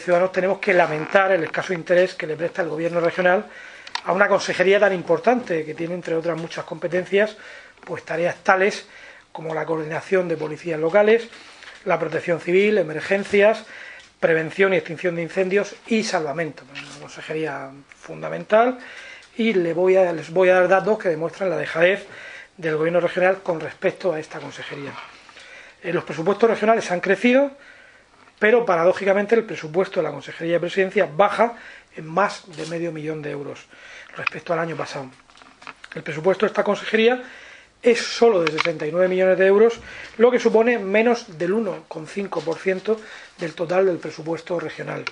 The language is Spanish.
Ciudadanos tenemos que lamentar el escaso interés que le presta el Gobierno regional a una consejería tan importante que tiene, entre otras muchas competencias, pues tareas tales como la coordinación de policías locales, la protección civil, emergencias, prevención y extinción de incendios y salvamento. Una consejería fundamental, y les voy a dar datos que demuestran la dejadez del Gobierno regional con respecto a esta consejería. Los presupuestos regionales han crecido, pero paradójicamente el presupuesto de la Consejería de Presidencia baja en más de $500.000 respecto al año pasado. El presupuesto de esta consejería es solo de 69 millones de euros, lo que supone menos del 1,5% del total del presupuesto regional.